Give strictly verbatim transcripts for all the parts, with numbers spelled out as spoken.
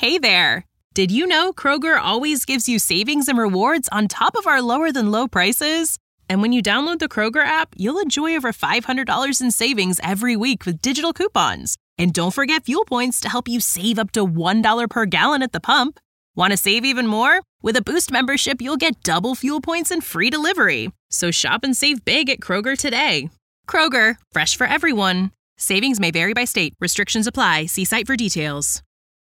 Hey there! Did you know Kroger always gives you savings and rewards on top of our lower-than-low prices? And when you download the Kroger app, you'll enjoy over five hundred dollars in savings every week with digital coupons. And don't forget fuel points to help you save up to one dollar per gallon at the pump. Want to save even more? With a Boost membership, you'll get double fuel points and free delivery. So shop and save big at Kroger today. Kroger, fresh for everyone. Savings may vary by state. Restrictions apply. See site for details.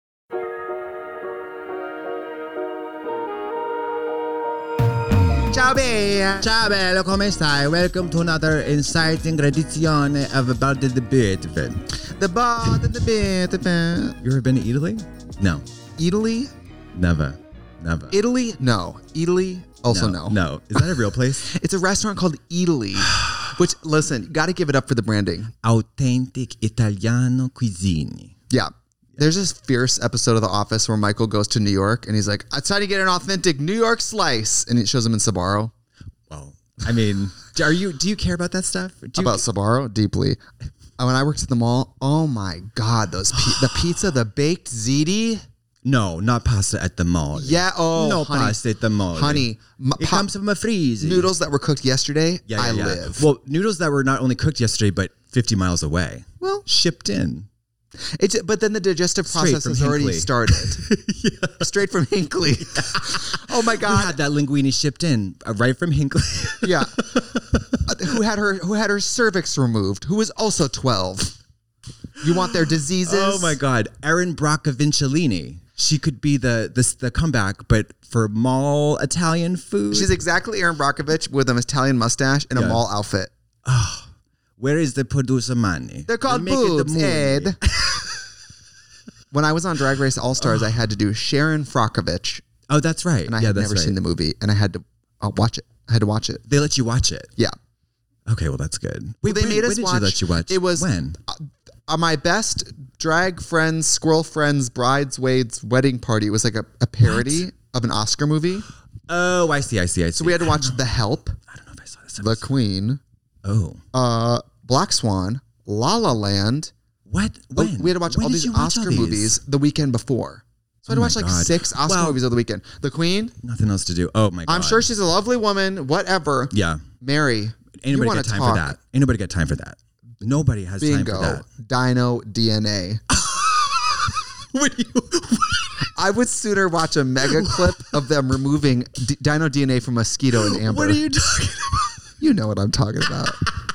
Ciao Bea! Ciao bello, come stai? Welcome to another exciting edizione of About the Beethoven. The Bond and the Beethoven. You ever been to Italy? No. Italy? Never. Never. Italy? No. Italy? Also no. no. No. Is that a real place? It's a restaurant called Italy. Which, listen, you got to give it up for the branding. Authentic Italiano cuisine. Yeah. There's this fierce episode of The Office where Michael goes to New York and he's like, it's time to get an authentic New York slice. And it shows him in Sbarro. Well, I mean, are you? Do you care about that stuff? Do you about Sbarro? Deeply. When I worked at the mall, oh my God, those pe- the pizza, the baked ziti. No, not pasta at the mall. Yeah, oh, no honey, pasta at the mall. Honey, m- it pa- comes from a freeze. Noodles that were cooked yesterday, yeah, yeah, I yeah. live. Well, noodles that were not only cooked yesterday, but fifty miles away. Well, shipped in. It's, but then the digestive Straight process has Hinkley. already started. yeah. Straight from Hinkley. Oh my God! Who had that linguine shipped in uh, right from Hinkley? yeah. Uh, who had her? Who had her cervix removed? Who was also twelve? You want their diseases? Oh my God! Erin Broccovinciolini. She could be the the the comeback, but for mall Italian food. She's exactly Erin Brockovich with an Italian mustache and yeah. a mall outfit. Oh. Where is the producer money? They're called they boobs, the Ed. When I was on Drag Race All-Stars, oh. I had to do Sharon Frockovich. Oh, that's right. And I yeah, had that's never right. seen the movie, and I had to uh, watch it. I had to watch it. They let you watch it? Yeah. Okay, well, that's good. Wait, well, they when, made us when watch. Did they let you watch? It was when? Uh, my best drag friends, squirrel friends, bridesmaids wedding party. It was like a, a parody what? of an Oscar movie. Oh, I see, I see, I see. So we had to watch The Help. I don't know if I saw this. The Queen. Oh. Uh, Black Swan. La La Land. What? When? We had to watch when all these Oscar all these? movies the weekend before. So I had oh to watch like God. six Oscar well, movies over the weekend. The Queen. Nothing else to do. Oh my God. I'm sure she's a lovely woman. Whatever. Yeah. Mary. Ain't nobody got time talk. for that. Ain't nobody got time for that. Nobody has Bingo. time for that. Dino D N A. What do you... I would sooner watch a mega clip of them removing D- Dino D N A from Mosquito and Amber. What are you talking about? You know what I'm talking about.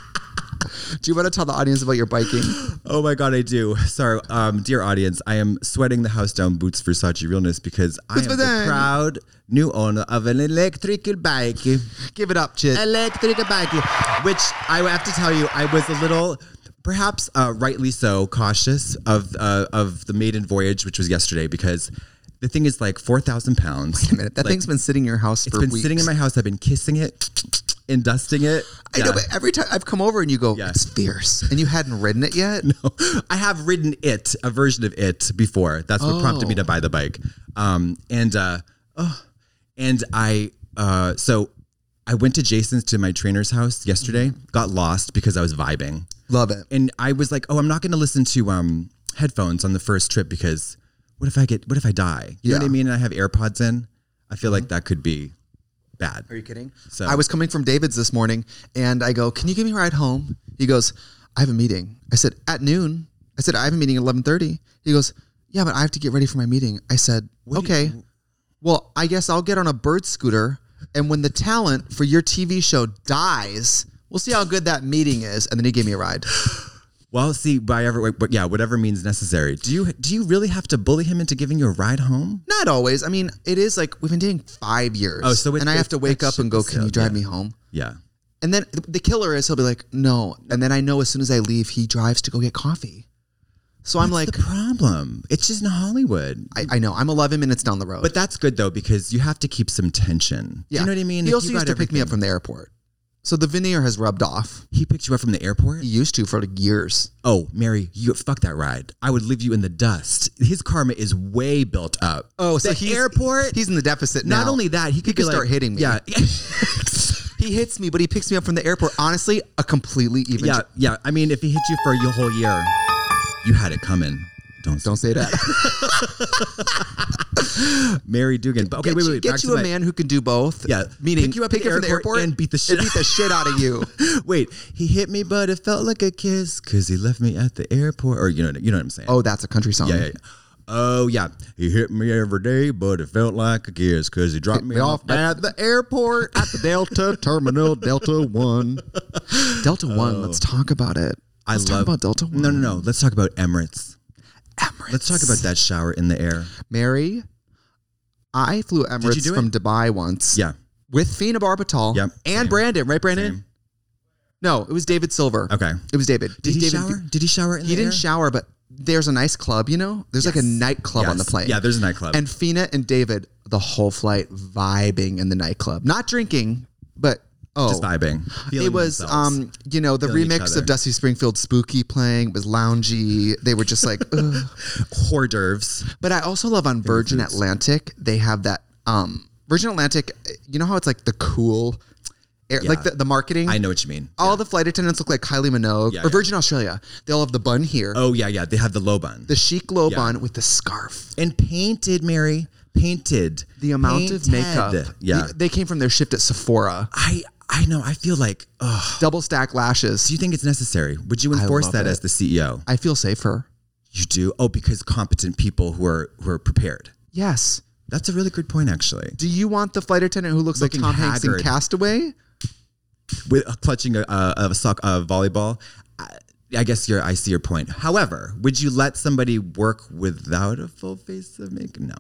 Do you want to tell the audience about your biking? Oh my God, I do. Sorry, um, dear audience, I am sweating the house down Boots Versace realness because I am the proud new owner of an electrical bike. Give it up, Chit. Electrical bike, which I have to tell you, I was a little, perhaps uh, rightly so, cautious of uh, of the maiden voyage, which was yesterday, because the thing is like four thousand pounds. Wait a minute, that like, thing's been sitting in your house for weeks. It's been sitting in my house. I've been kissing it. And dusting it. I yeah. know, but every time I've come over and you go, yeah. it's fierce. And you hadn't ridden it yet? No. I have ridden it, a version of it before. That's what oh. prompted me to buy the bike. Um, and uh, oh, and I, uh, so I went to Jason's to my trainer's house yesterday, mm-hmm. got lost because I was vibing. Love it. And I was like, oh, I'm not going to listen to um, headphones on the first trip because what if I get, what if I die? You yeah. know what I mean? And I have AirPods in. I feel mm-hmm. like that could be bad. Are you kidding? So I was coming from David's this morning and I go, can you give me a ride home? He goes, I have a meeting. I said, at noon. I said, I have a meeting at eleven thirty. He goes, yeah, but I have to get ready for my meeting. I said, what okay, you- well, I guess I'll get on a bird scooter. And when the talent for your T V show dies, we'll see how good that meeting is. And then he gave me a ride. Well, see, by ever, but yeah, whatever means necessary. Do you do you really have to bully him into giving you a ride home? Not always. I mean, it is like we've been dating five years. Oh, so it's, and I have to wake up and go, "Can you drive yeah. me home?" Yeah. And then the killer is he'll be like, "No," and then I know as soon as I leave, he drives to go get coffee. So What's I'm like, the problem? It's just in Hollywood. I, I know. I'm eleven minutes down the road, but that's good though because you have to keep some tension. Yeah. You know what I mean? He if also used to everything. pick me up from the airport. So the veneer has rubbed off. He picked you up from the airport? He used to for like years. Oh, Mary, you fuck that ride. I would leave you in the dust. His karma is way built up. Oh, so the he's, airport? He's in the deficit now. Not only that, he could, he could start like, hitting me. Yeah. He hits me, but he picks me up from the airport. Honestly, a completely even. Yeah, yeah. I mean, if he hit you for a whole year, you had it coming. Don't say Don't say that. Mary Dugan. Okay, get wait, you, wait, wait. Get Back you to a my- man who can do both. Yeah, meaning pick you up pick at you the from the airport airport and beat the shit- and beat the shit out of you. Wait, he hit me, but it felt like a kiss because he left me at the airport. Or you know, you know what I'm saying? Oh, that's a country song. yeah, yeah, yeah. Oh yeah, he hit me every day, but it felt like a kiss because he dropped me, me off off at the airport. At the Delta Terminal, Delta One. Delta One. Let's talk about it. I Let's love talk about Delta One. No, no, no. Let's talk about Emirates. Emirates. Let's talk about that shower in the air. Mary, I flew Emirates do from it? Dubai once. Yeah. With Fina Barbital. Yep. And Same. Brandon, right, Brandon? Same. No, it was David Silver. Okay. It was David. Did he David, shower? Did he shower in He the didn't air? shower, but there's a nice club, you know? There's like a Yes. nightclub on the Yes. plane. Yeah, there's a nightclub. And Fina and David, the whole flight vibing in the nightclub. Not drinking, but oh. Just vibing. It Feeling was, themselves. um, you know, the Feeling each remix other. of Dusty Springfield Spooky playing. It was loungy. They were just like, ugh. hors d'oeuvres. But I also love on Virgin foods. Atlantic, they have that, um, Virgin Atlantic, you know how it's like the cool, air, Yeah. like the, the marketing? I know what you mean. All Yeah. the flight attendants look like Kylie Minogue. Yeah, or yeah. Virgin Australia. They all have the bun here. Oh yeah, yeah. They have the low bun. The chic low Yeah. bun with the scarf. And painted, Mary. Painted. The amount of Painted. makeup. Yeah. They, they came from their shift at Sephora. I I know. I feel like, ugh. Double stack lashes. Do you think it's necessary? Would you enforce love that it. as the C E O? I feel safer. You do? Oh, because competent people who are who are prepared. Yes. That's a really good point, actually. Do you want the flight attendant who looks Looking like Tom Hanks in haggard. Castaway? With uh, clutching a, a, a sock, a volleyball. I, I guess your I see your point. However, would you let somebody work without a full face of makeup? No.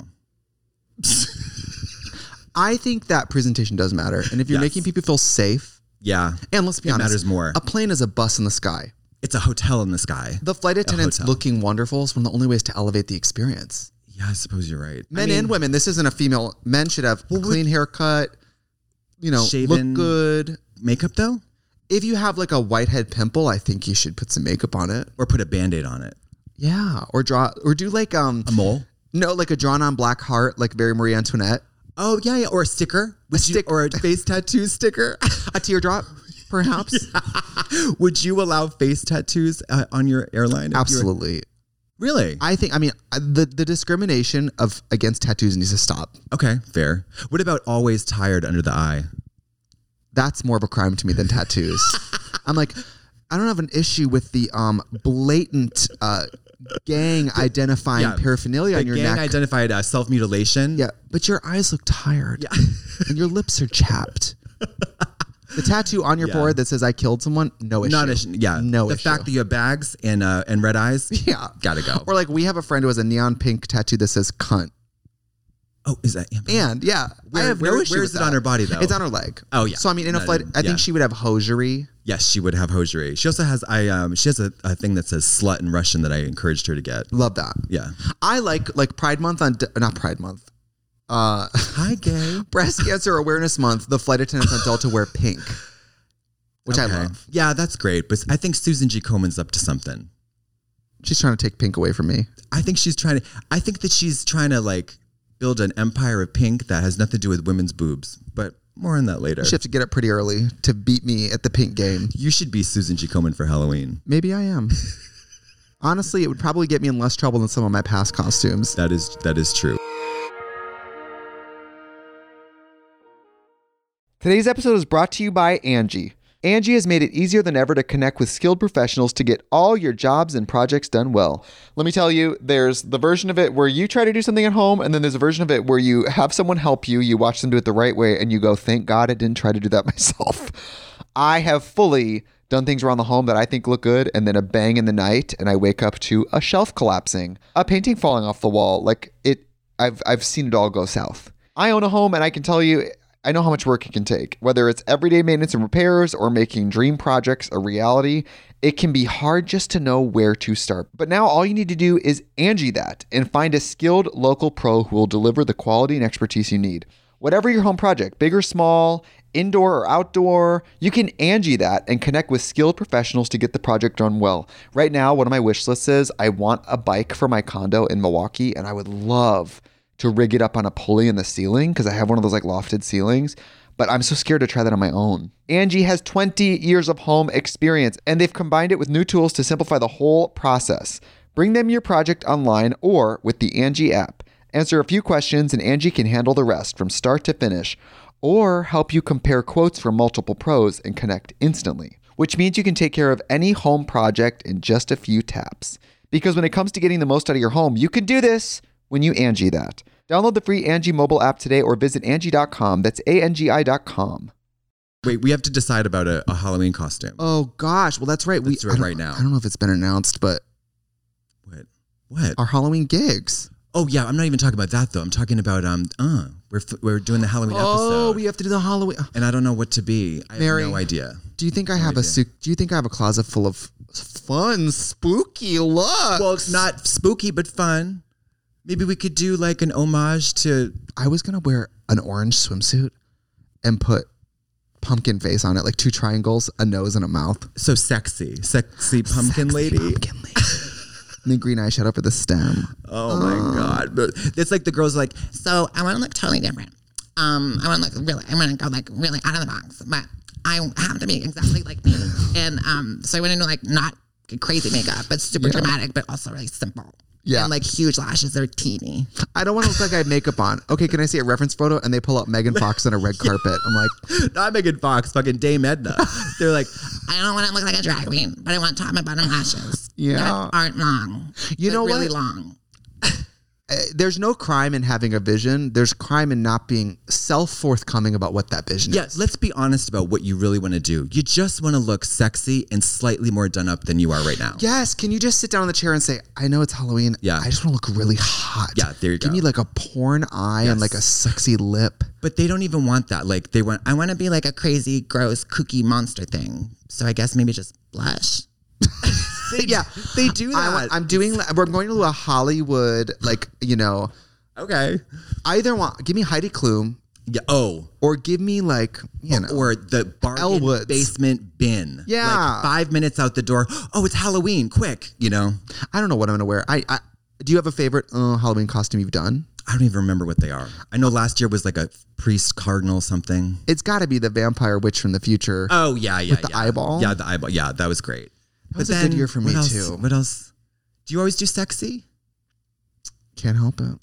I think that presentation does matter. And if you're Yes. making people feel safe, Yeah. and let's be It honest, matters more. a plane is a bus in the sky. It's a hotel in the sky. The flight attendants hotel. looking wonderful is one of the only ways to elevate the experience. Yeah, I suppose you're right. Men I mean, and women, this isn't a female. Men should have a clean haircut, you know, Shaven. look good. Makeup though? If you have like a whitehead pimple, I think you should put some makeup on it. Or put a Band-Aid on it. Yeah, or draw, or do like um A mole? no, like a drawn on black heart, like very Marie Antoinette. Oh, yeah, yeah. Or a sticker. Would you- stick- or a face tattoo sticker. A teardrop, perhaps. Would you allow face tattoos uh, on your airline? if you were- Absolutely. Really? I think. I mean, uh, the the discrimination of against tattoos needs to stop. Okay, fair. What about always tired under the eye? That's more of a crime to me than tattoos. I'm like, I don't have an issue with the um blatant uh, gang identifying Yeah. paraphernalia The on your gang neck. identified uh, self-mutilation. Yeah, but your eyes look tired. Yeah. And your lips are chapped. The tattoo on your Yeah. forehead that says "I killed someone," no issue. Not issue. Yeah. no The issue. fact that you have bags and uh, and red eyes. yeah, Gotta go. Or like we have a friend who has a neon pink tattoo that says "cunt," Oh, is that? and yeah, Where- I have no where- issue where's with it on that. her body, though? It's on her leg. Oh, yeah. So I mean, in a No, flight, I yeah. think she would have hosiery. Yes, she would have hosiery. She also has I um she has a, a thing that says slut in Russian that I encouraged her to get. Love that. Yeah. I like like Pride Month on De- not Pride Month. Uh, Hi, gay. Breast Cancer Awareness Month. The flight attendants on Delta wear pink, which I Okay. love. Yeah, that's great. But I think Susan G. Komen's up to something. She's trying to take pink away from me. I think she's trying to. I think that she's trying to like build an empire of pink that has nothing to do with women's boobs. But more on that later. She have to get up pretty early to beat me at the pink game. You should be Susan G. Komen for Halloween. Maybe I am. Honestly, it would probably get me in less trouble than some of my past costumes. That is that is true. Today's episode is brought to you by Angie. Angie has made it easier than ever to connect with skilled professionals to get all your jobs and projects done well. Let me tell you, there's the version of it where you try to do something at home, and then there's a version of it where you have someone help you, you watch them do it the right way, and you go, thank God I didn't try to do that myself. I have fully done things around the home that I think look good, and then a bang in the night, and I wake up to a shelf collapsing, a painting falling off the wall. Like it, I've I've seen it all go south. I own a home, and I can tell you, I know how much work it can take. Whether it's everyday maintenance and repairs or making dream projects a reality, it can be hard just to know where to start. But now all you need to do is Angie that and find a skilled local pro who will deliver the quality and expertise you need. Whatever your home project, big or small, indoor or outdoor, you can Angie that and connect with skilled professionals to get the project done well. Right now, one of my wish lists is I want a bike for my condo in Milwaukee, and I would love to rig it up on a pulley in the ceiling because I have one of those like lofted ceilings, but I'm so scared to try that on my own. Angie has twenty years of home experience, and they've combined it with new tools to simplify the whole process. Bring them your project online or with the Angie app. Answer a few questions and Angie can handle the rest from start to finish, or help you compare quotes from multiple pros and connect instantly, which means you can take care of any home project in just a few taps. Because when it comes to getting the most out of your home, you can do this when you Angie that. Download the free Angie mobile app today or visit Angie dot com. That's A N G I dot com. Wait, we have to decide about a, a Halloween costume. Oh, gosh. Well, that's right. Let's we do it I right now. I don't know if it's been announced, but What? What? our Halloween gigs. Oh, yeah. I'm not even talking about that, though. I'm talking about, um, uh, we're, f- we're doing the Halloween Oh, episode. we have to do the Halloween. And I don't know what to be. I Mary, have no idea. Do you think I No have idea. a suit? Do you think I have a closet full of fun, spooky looks? Well, it's not spooky, but fun. Maybe we could do like an homage to... I was going to wear an orange swimsuit and put pumpkin face on it, like two triangles, a nose, and a mouth. So sexy. Sexy pumpkin Sexy lady. Pumpkin lady. And then green eyeshadow for the stem. Oh my God. But it's like the girls are like, So I want to look totally different. Um, I want to look really, I want to go like really out of the box, but I have to be exactly like me. And um, so I want to do like not crazy makeup, but super Yeah. dramatic, but also really simple. Yeah. And like huge lashes, they're teeny. I don't want to look like I have makeup on. Okay, can I see a reference photo? And they pull up Megan Fox on a red carpet. I'm like, not Megan Fox, fucking Dame Edna. They're like, I don't want to look like a drag queen, but I want top and bottom lashes. Yeah. That aren't long. You but know really what? long. uh, there's no crime in having a vision. There's crime in not being self-forthcoming about what that vision yeah, is. let's be honest about what you really want to do. You just want to look sexy and slightly more done up than you are right now. Yes, can you just sit down in the chair and say, I know it's Halloween. Yeah. I just want to look really hot. Yeah, there you Give go. me like a porn eye Yes. and like a sexy lip. But they don't even want that. Like they want, I want to be like a crazy, gross, kooky monster thing. So I guess maybe just blush. they, Yeah. they do that. I want, I'm doing, we're going to do a Hollywood, like, you know, okay. either want, give me Heidi Klum Yeah. Oh, or give me like, you know. or the bargain Elwoods. basement bin. Yeah. Like five minutes out the door. Oh, it's Halloween. Quick. You know, I don't know what I'm going to wear. I, I Do you have a favorite uh, Halloween costume you've done? I don't even remember what they are. I know last year was like a priest cardinal something. It's got to be the vampire witch from the future. Oh yeah, yeah, With the yeah. eyeball? Yeah, the eyeball. Yeah, that was great. That was a good year for me, what else, too. What else? Do you always do sexy? Can't help it.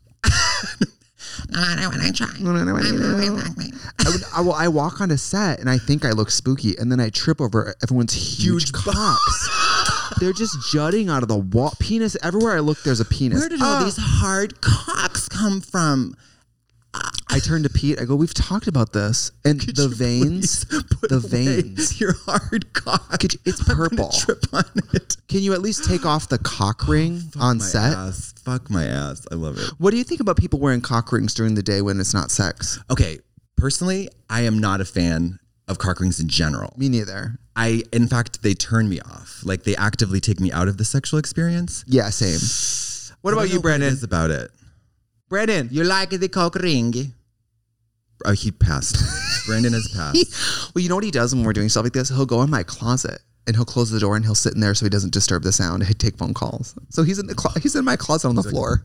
No matter what I try. No matter what I I'm do. always like me. I, would, I, will, I walk on a set and I think I look spooky, and then I trip over everyone's huge, Huge cocks. They're just jutting out of the wall. Penis everywhere I look. There's a penis. Where did all Ah. these hard cocks come from? I turn to Pete. I go, "We've talked about this, and Could the you veins, please put the away veins. your hard cock. Could you- it's I'm gonna purple. Trip on it. Can you at least take off the cock ring Fuck on my set?" Ass. Fuck my ass. I love it. What do you think about people wearing cock rings during the day when it's not sex? Okay, personally, I am not a fan of cock rings in general. Me neither. I, in fact, they turn me off. Like they actively take me out of the sexual experience. Yeah, same. What I about don't you, know what Brandon? it is about it. Brandon, You like the cock ring? Oh, he passed. Brandon has passed. well, you know what he does when we're doing stuff like this? He'll go in my closet and he'll close the door and he'll sit in there so he doesn't disturb the sound. He'd take phone calls. So he's in the clo- he's in my closet on the floor.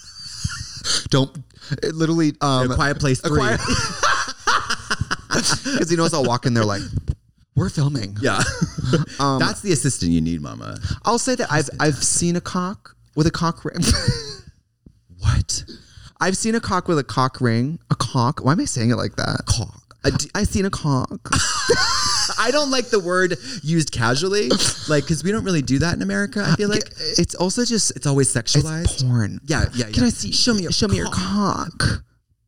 Don't it literally um A Quiet Place a three. quiet- because he knows I'll walk in there like, we're filming. Yeah. Um, That's the assistant you need, mama. I'll say that I've I've seen a cock with a cock ring. What? I've seen a cock with a cock ring. A cock. Why am I saying it like that? Cock. I d- I've seen a cock. I don't like the word used casually, like, because we don't really do that in America. I feel like It's also just it's always sexualized. it's porn. Yeah, yeah, yeah. Can I see? Show me your show me your cock. cock.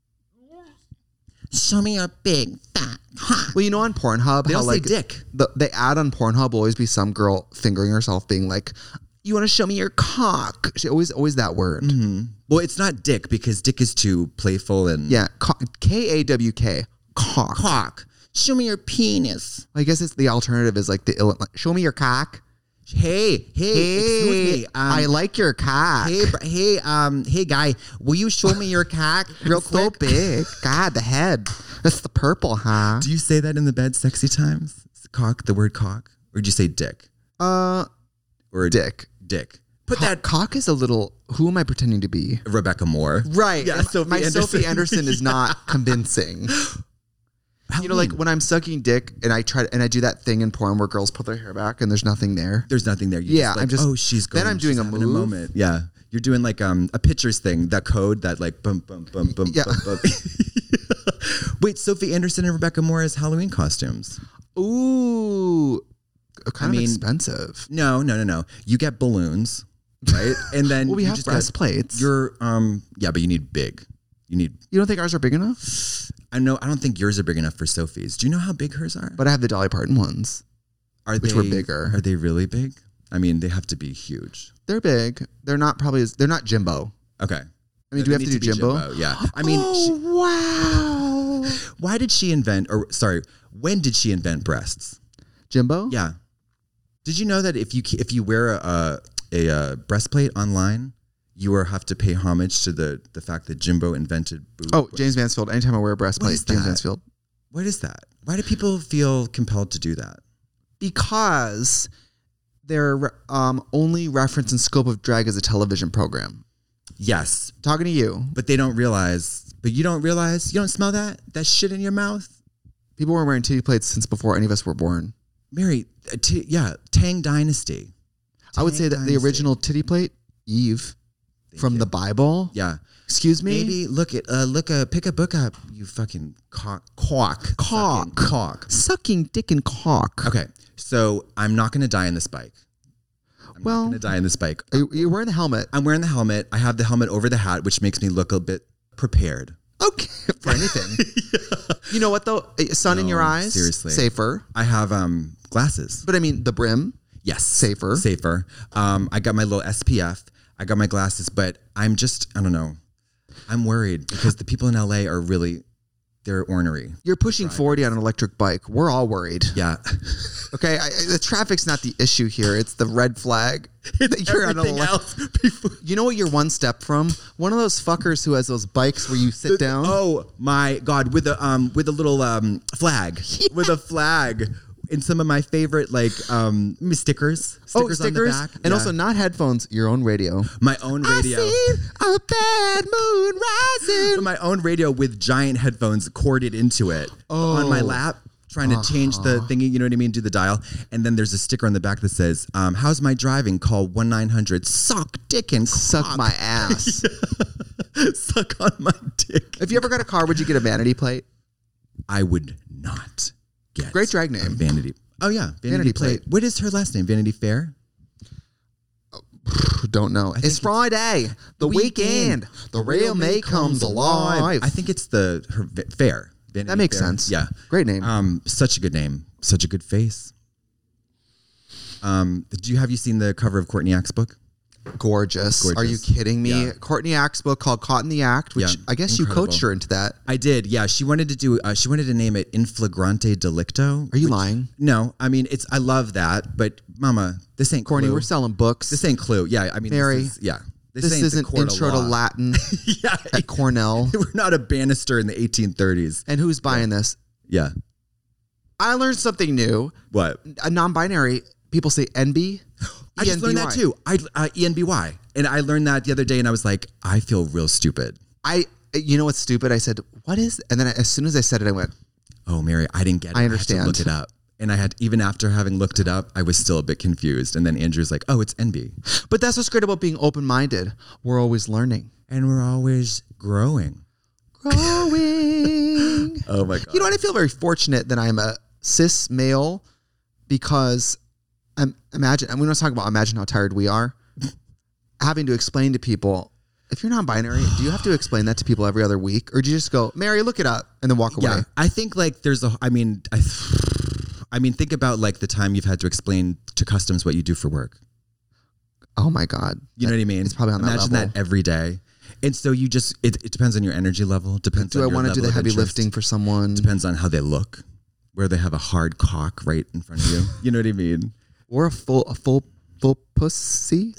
Show me your big fat cock. Well, you know on Pornhub They how don't say like dick. The, the ad on Pornhub will always be some girl fingering herself, being like, "You want to show me your cock?" She always always that word. Mm-hmm. Well, it's not dick because dick is too playful and Yeah, K A W K, cock. Cock. Show me your penis. I guess it's the alternative is like the ill. Like, show me your cock. Hey, hey, excuse me. Um, I like your cock. Hey, br- hey, um, hey, guy, will you show me your cock real It's so quick? big. God, the head. That's the purple, huh? Do you say that in the bed sexy times? Cock, the word cock, or do you say dick Uh, or dick. Dick. Put Co- that cock is a little. Who am I pretending to be? Rebecca Moore. Right. Yeah, And Sophie my Anderson. Sophie Anderson is not convincing. You know, like when I'm sucking dick and I try to, and I do that thing in porn where girls pull their hair back and there's nothing there. There's nothing there. You're yeah, just like, I'm just. oh, she's going. Then I'm doing she's a having move. A moment. Yeah, you're doing like um a pitcher's thing. That code that like bum bum bum bum Yeah. bum bum. Wait, Sophie Anderson and Rebecca Morris Halloween costumes. Ooh, kind I mean, of expensive. No, no, no, no. You get balloons, right? And then Well, we you have just get- breastplates. You're um yeah, but you need big. You need. You don't think ours are big enough? I know. I don't think yours are big enough for Sophie's. Do you know how big hers are? But I have the Dolly Parton ones. Are which they were bigger. Are they really big? I mean, they have to be huge. They're big. They're not probably as, they're not Jimbo. Okay. I mean, do we have to do Jimbo? Yeah. I mean, oh, wow. she, why did she invent, or sorry, when did she invent breasts? Jimbo? Yeah. Did you know that if you if you wear a a, a breastplate online, you are have to pay homage to the the fact that Jimbo invented boob? Oh, James Mansfield. Anytime I wear a breastplate, is James that? Mansfield. What is that? Why do people feel compelled to do that? Because they're um, only reference in scope of drag as a television program. Yes, Talking to you. but they don't realize. But you don't realize. You don't smell that that shit in your mouth, People were wearing titty plates since before any of us were born. Mary. uh, T- yeah, Tang Dynasty. I would say that Dynasty. the original titty plate, Eve, Thank from you. the Bible. Yeah. Excuse me? Maybe look at uh, look uh, pick a book up. You fucking cock quack Cock. Fucking cock. Sucking dick and cock. Okay, so I'm not going to die in this bike. I'm Well- not going to die in this bike. Are you, you're wearing the helmet. I'm wearing the helmet. I have the helmet over the hat, which makes me look a bit prepared. Okay. For anything. You know what though? A Sun in No, your eyes. seriously. Safer. I have um glasses. But I mean, the brim. Yes, Safer. Safer. Um, I got my little S P F. I got my glasses, but I'm just I don't know. I'm worried because the people in L A are really they're ornery. You're pushing forty on an electric bike. We're all worried. Yeah. Okay, I, I- the traffic's not the issue here. It's the red flag. That you're on an Everything elec- else before. You know what you're one step from? One of those fuckers who has those bikes where you sit down. Oh my God! With a um, with a little um flag, with a flag, and some of my favorite like um stickers, stickers, Oh, stickers, on the back, and Yeah. also not headphones, your own radio. my own radio, I seen a bad moon rising. my own radio with giant headphones corded into it on my Oh. lap. Trying to change the thingy, you know what I mean? Do the dial. And then there's a sticker on the back that says, um, how's my driving? Call one nine hundred suck dick and Suck cock." my ass. Suck on my dick. If you ever got a car, would you get a vanity plate? I would not get Great drag a name. Vanity. Oh yeah, Vanity, Vanity Plate. Plate. What is her last name? Vanity Fair? Don't know. think It's Friday, the weekend. weekend. The real May comes alive. I think it's the her v- Fair. Vanity That makes Fair. sense. Yeah. Great name. Um, such a good name. Such a good face. Um, do you have you seen the cover of Courtney Axe book? Gorgeous. Gorgeous. Are you kidding me? Yeah. Courtney Axe book called Caught in the Act, which Yeah, I guess you incredible. coached her into that. I did. Yeah, she wanted to do. Uh, she wanted to name it In Flagrante Delicto. Are you which- lying? No, I mean it's. I love that, but Mama, this ain't Courtney, Clue. we're selling books. This ain't Clue. Yeah, I mean, Mary, This is, yeah, this ain't the isn't court of intro to law. Latin Yeah, at Cornell. we're not a Bannister in the eighteen thirties. And who's buying this? Yeah. I learned something new. What? A non-binary, people say N B. I just learned that too. I uh, E N B Y, and I learned that the other day, and I was like, I feel real stupid. I, you know what's stupid? I said, what is, and then I, as soon as I said it, I went, Oh, Mary, I didn't get it. I I understand. had to look it up, and I had even after having looked it up, I was still a bit confused. And then Andrew's like, "Oh, it's N B," but that's what's great about being open-minded. We're always learning. and we're always growing. Growing. Oh my God. You know what? I feel very fortunate that I'm a cis male because I'm imagine, and we don't talk about imagine how tired we are having to explain to people. If you're non-binary, do you have to explain that to people every other week, or do you just go, Mary, look it up, and then walk away? Yeah, I think like there's a. I mean, I, I mean, think about like the time you've had to explain to customs what you do for work. Oh my God, You know what I mean? It's probably on that Imagine level. that every day. And so you just, it, it depends on your energy level. Depends Do on I your want to do level the of heavy interest. lifting for someone, Depends on how they look, where they have a hard cock right in front of you. You know what I mean? or a full, a full, full pussy?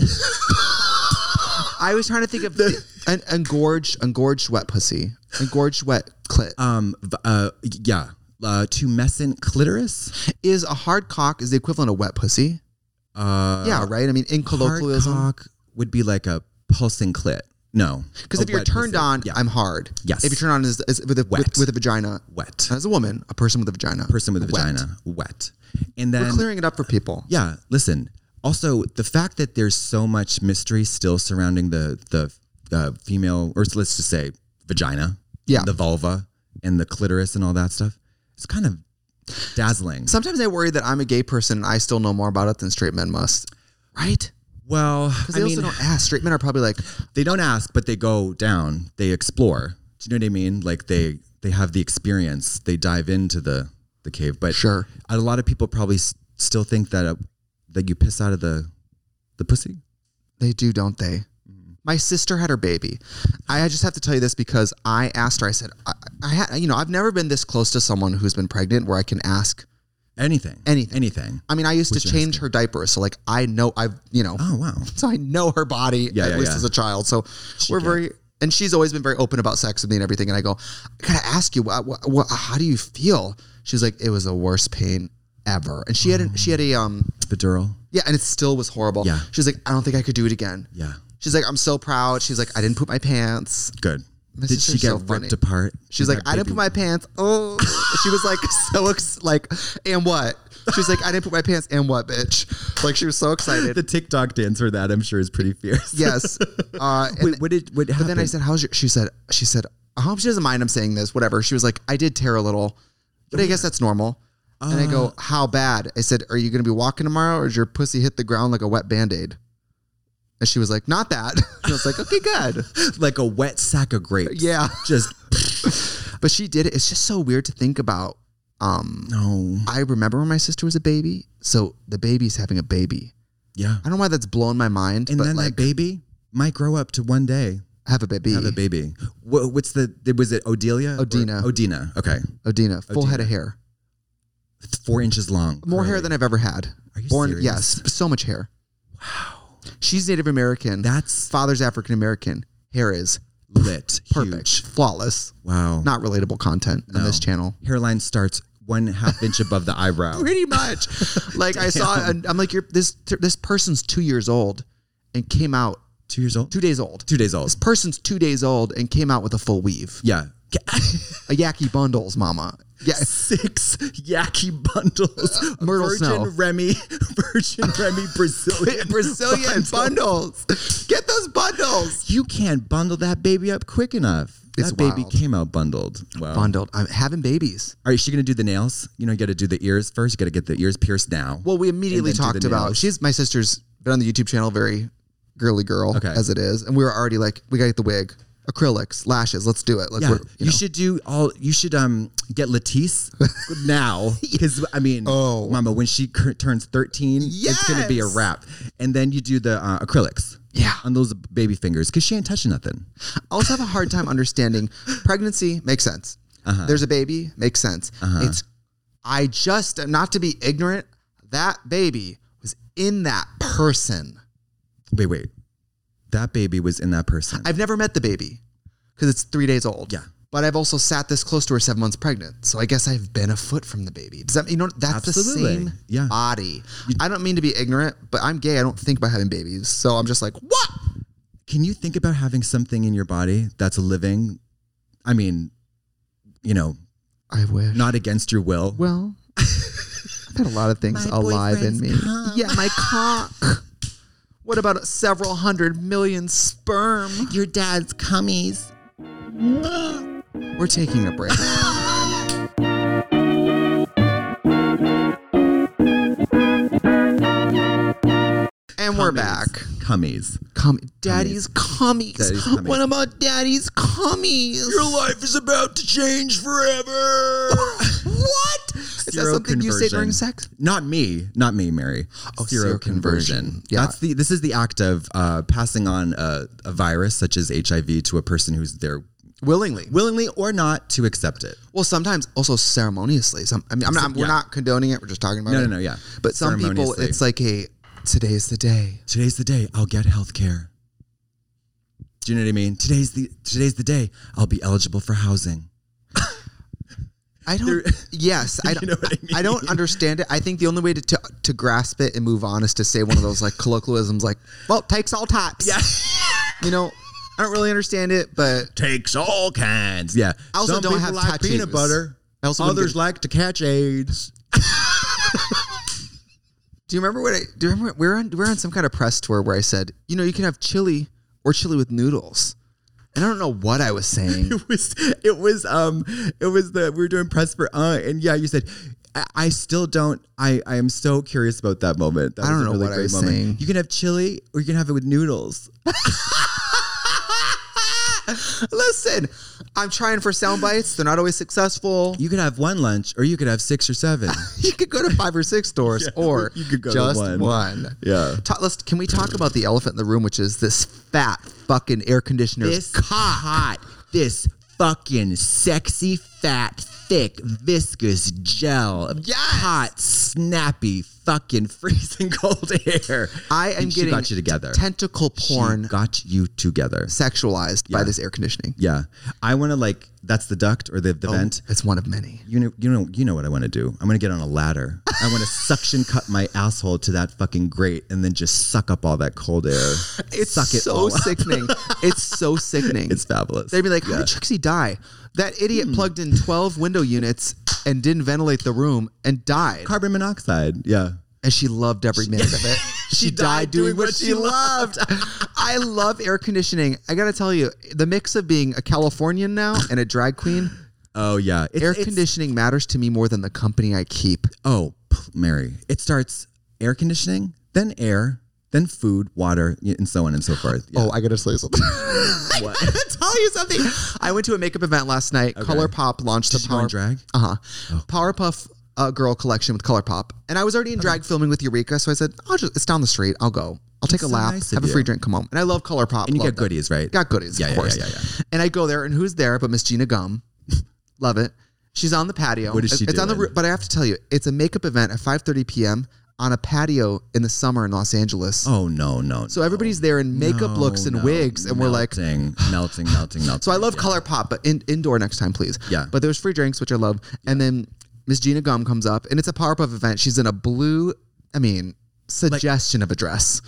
I was trying to think of the, an engorged, engorged wet pussy, engorged wet clit. Um, v- uh, yeah. Uh, tumescent clitoris. Is a hard cock is the equivalent of wet pussy? Uh, Yeah, right. I mean, in hard colloquialism, cock would be like a pulsing clit. No. Because A if you're wet turned pussy. on, Yeah. I'm hard. Yes. If you're turned on as, as with, a, Wet. with, with a vagina, Wet. as a woman, a person with a vagina, Person with a wet. vagina. Wet. And then We're clearing it up for people. Yeah, listen. Also, the fact that there's so much mystery still surrounding the the uh, female, or let's just say vagina, Yeah. the vulva, and the clitoris and all that stuff, it's kind of dazzling. Sometimes I worry that I'm a gay person and I still know more about it than straight men must. Right? Well, Because I they mean, also don't ask. Straight men are probably like, they don't ask, but they go down. They explore. Do you know what I mean? Like they they have the experience. They dive into the the cave. But Sure. a lot of people probably s- still think that uh, that you piss out of the the pussy. they do, don't they? My sister had her baby. I just have to tell you this because I asked her, I said, I, I had, you know, I've never been this close to someone who's been pregnant where I can ask Anything. anything. Anything. I mean, I used What'd to you change ask her diapers. So like, I know I've, you know, Oh wow. so I know her body Yeah, at yeah, least yeah. as a child. So She we're get- very, and she's always been very open about sex with me and everything. And I go, I gotta ask you, what, what, what, how do you feel? She's like, it was the worst pain ever. And she had, a, she had a, um, Epidural. yeah, and it still was horrible. Yeah. She was like, I don't think I could do it again. Yeah. She's like, I'm so proud. She's like, I didn't poop my pants. Good. My Did she sister's get so ripped funny. apart? She's Did like, that I didn't baby- put my pants. Oh, she was like so ex- like, and what? She's like, I didn't put my pants, and what, bitch? Like she was so excited. The TikTok dance for that, I'm sure, is pretty fierce. Yes. Uh, and Wait, what did what but happened? then I said, how's your? She said, she said, I hope she doesn't mind I'm saying this. Whatever. She was like, I did tear a little, but I guess that's normal. And I Uh. go, how bad? I said, are you going to be walking tomorrow, or is your pussy hit the ground like a wet Band-Aid? And she was like, not that. I was like, okay, good. like a wet sack of grapes. Yeah. Just But she did it. It's just so weird to think about. Um, no. I remember when my sister was a baby. So the baby's having a baby. Yeah. I don't know why that's blowing my mind. And but then like, that baby might grow up to one day have a baby. have a baby. What, what's the? Was it Odelia? or- Odina. Odina. Okay. Odina, full Odina. head of hair. Four inches long. More hair curly. than I've ever had. Are you Born, serious? yes, so much hair. Wow. She's Native American. That's Father's African American. Hair is lit. perfect, Huge. flawless. Wow. Not relatable content on No. this channel. Hairline starts one half inch above the eyebrow. Pretty much. Like I saw, and I'm like, you're this this person's two years old, and came out Two years old. two days old. Two days old. This person's two days old and came out with a full weave. Yeah. A Yaki Bundles, mama. Yeah. Six Yaki bundles. Myrtle Virgin Snow. Remy. Virgin Remy Brazilian. Brazilian bundles. Get those bundles. You can't bundle that baby up quick enough. It's that baby wild. came out bundled. Wow. Bundled. I'm having babies. Are you she gonna do the nails? You know, you got to do the ears first. You got to get the ears pierced now. Well, we immediately And then do talked the about, nails. she's, my sister's been on the YouTube channel, very girly girl Okay. as it is. And we were already like, we got to get the wig, acrylics, lashes. Let's do it. Like, Yeah, we're, you, you, know. should do all. You should um get Latisse now because I mean, Oh. Mama, when she cur- turns thirteen, it's gonna be a Yes. wrap. And then you do the uh, acrylics, Yeah. on those baby fingers because she ain't touching nothing. I also have a hard time understanding pregnancy makes sense. Uh-huh. There's a baby makes sense. It's, I just, not to be ignorant, that baby was in that person. Wait, wait, that baby was in that person. I've never met the baby because it's three days old. Yeah. But I've also sat this close to her seven months pregnant. So I guess I've been a foot from the baby. Does that, you know, that's Absolutely. the same Yeah. body. I don't mean to be ignorant, but I'm gay. I don't think about having babies. So I'm just like, what? Can you think about having something in your body that's living? I mean, you know, I wish. not against your will. Well, I've had a lot of things My alive in me. boyfriend's cock. Yeah, my cock. What about several hundred million sperm? Your dad's cummies. We're taking a break. And we're Cummies. back. Cummies. Cum- Daddy's cummies. Daddy's cummies. What about Daddy's cummies? life is about to change forever. What? Is that something you say during sex? Not me, not me, Mary. Oh, seroconversion. seroconversion. Yeah. That's the. This is the act of uh, passing on a, a virus such as H I V to a person who's there Willingly. willingly or not to accept it. Well, sometimes also ceremoniously. Some, I mean, I'm not, Yeah. we're not condoning it. We're just talking about No, it. no, no, yeah. But some people, Ceremoniously. it's like a, today's the day. Today's the day I'll get health care. Do you know what I mean? Today's the today's the day I'll be eligible for housing. I don't. There- yes, I don't. know what I mean? I don't understand it. I think the only way to, to to grasp it and move on is to say one of those like colloquialisms, like, "Well, takes all types." Yeah. You know, I don't really understand it, but takes all kinds. Yeah. I also Some don't people have like tattoos. peanut butter. I also wouldn't Others get- like to catch AIDS. Do you remember what I do? You remember we we're on we we're on some kind of press tour where I said, you know, you can have chili or chili with noodles, and I don't know what I was saying. It was, it was, um, it was the we were doing press for, uh, and yeah, you said, I, I still don't. I, I am so curious about that moment. That I don't was a know really what I great was moment. saying. You can have chili or you can have it with noodles. Listen, I'm trying for sound bites. They're not always successful. You could have one lunch or you could have six or seven. You could go to five or six stores, Yeah, or you could go to just one. one. Yeah. Ta- let's, can we talk about the elephant in the room, which is this fat fucking air conditioner's This hot, this fucking sexy, fat, thick, viscous gel. Yes! Hot, snappy, fucking freezing cold air. I am And she getting got you together. tentacle porn She got you together. sexualized by Yeah. this air conditioning. Yeah. I want to like, that's the duct or the, the Oh, vent. it's one of many. You know, you know, you know what I want to do. I'm going to get on a ladder. I want to suction cut my asshole to that fucking grate and then just suck up all that cold air. It's Suck it so all up. sickening. It's so sickening. It's fabulous. They'd be like, how Yeah. Hmm. did Trixie die? That idiot plugged in twelve window units and didn't ventilate the room and died. Carbon monoxide. Yeah. And she loved every minute of it. She died doing what she loved. I love air conditioning. I got to tell you, the mix of being a Californian now and a drag queen, Oh yeah. It's, air it's- conditioning matters to me more than the company I keep. Oh, p- Mary. It starts air conditioning, then air, then food, water, y- and so on and so forth. Yeah. Oh, I got to say something. I got to tell you something. I went to a makeup event last night. ColourPop launched Did the you go in drag? Uh huh. Powerpuff uh, Girl collection with ColourPop, and I was already in drag filming with Eureka, so I said, "I'll just it's down the street. I'll go. I'll take That's a so lap, nice of have a you. free drink, come home." And I love ColourPop. And you love get them. goodies, right? Got goodies, Yeah, of yeah, course. yeah, yeah, yeah. And I go there, and who's there but Miss Gina Gum? Love it. She's on the patio. What is she It's on the doing? roo- but I have to tell you, it's a makeup event at five thirty p.m. on a patio in the summer in Los Angeles. Oh no, no. So everybody's there in makeup No, looks and no. wigs, and we're like, melting, melting, melting, melting. so I love yeah. ColourPop, but in, indoor next time, please. Yeah. But there's free drinks, which I love. And then Miss Gina Gum comes up, and it's a Powerpuff event. She's in a blue, I mean, suggestion of a dress.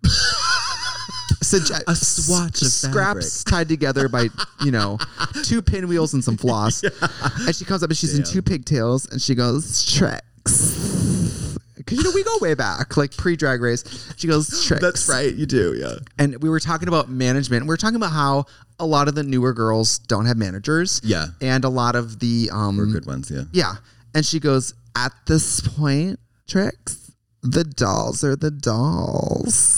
Suge- A swatch of scraps tied together by, you know, two pinwheels and some floss. And she comes up and she's in two pigtails, and she goes, Tricks. Because, you know, we go way back, like pre-Drag Race. She goes, Tricks. That's right, you do, yeah. And we were talking about management. We were talking about how a lot of the newer girls don't have managers. Yeah. And a lot of the um We're good ones, yeah. yeah. And she goes, at this point, Tricks, the dolls are the dolls.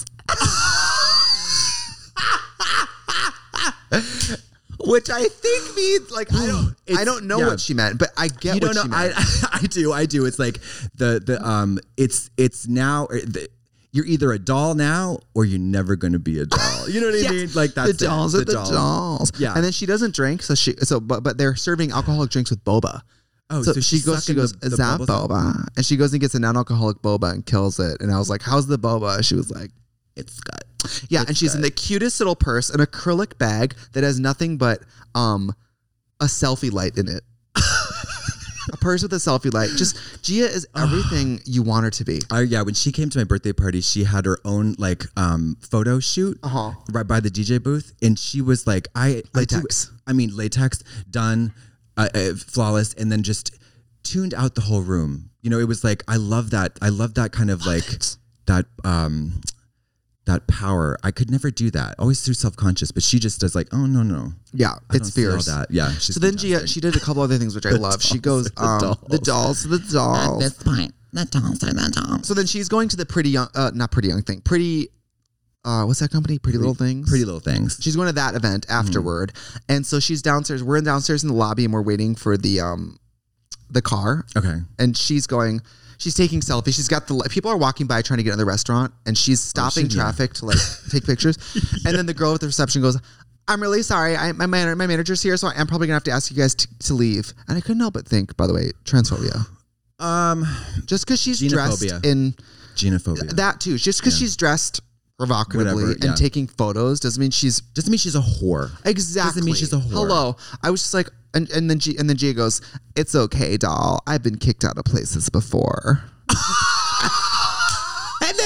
Which I think means like I don't I It's- don't know yeah. what she meant, but I get You what don't she know. meant. I, I do. I do. It's like the the um. It's it's now. or The, you're either a doll now or you're never going to be a doll. You know what I Yes. mean? Like that's the it. dolls are the dolls. Yeah. And then she doesn't drink, so she so but but they're serving alcoholic drinks with boba. Oh, so, so she she's goes, she sucking goes, the- is the that bubbles? boba? And she goes and gets a non-alcoholic boba and kills it. And I was like, how's the boba? She was like, It's got. yeah. It's And she's in good. the cutest little purse, an acrylic bag that has nothing but um a selfie light in it. A purse with a selfie light. Just Gia is everything you want her to be. Uh, yeah, when she came to my birthday party, she had her own like um photo shoot Uh-huh. right by the D J booth, and she was like, "I Latex. I, do, I mean latex done, uh, uh, flawless, and then just tuned out the whole room. You know, it was like I love that. I love that kind of like it. that um that power. I could never do that. Always too self conscious, but she just does like, oh no no, Yeah, I it's don't see all fierce. that. Yeah. She's So then Gia, fantastic. she did a couple other things which I love. She goes, dolls are um, the the dolls, the At dolls. this point, the dolls are the dolls. So then she's going to the pretty young, uh, not pretty young thing, pretty, uh, what's that company? Pretty, Little Things. Pretty Little Things. She's going to that event afterward, and so she's downstairs. We're downstairs in the lobby, and we're waiting for the um, the car. Okay. And she's going. She's taking selfies. She's got the people are walking by trying to get in the restaurant, and she's stopping she- yeah. traffic to like take pictures. And then the girl at the reception goes, "I'm really sorry. I, my man, my manager's here, so I'm probably gonna have to ask you guys to, to leave." And I couldn't help but think, by the way, transphobia. Um, Just because she's dressed Genophobia. in genophobia. that too, just because she's dressed provocatively Whatever, and yeah. taking photos doesn't mean she's Doesn't mean she's a whore. exactly. mean she's a whore. Hello, I was just like, and, and then G, and then Gia goes, "It's okay, doll. I've been kicked out of places before." And then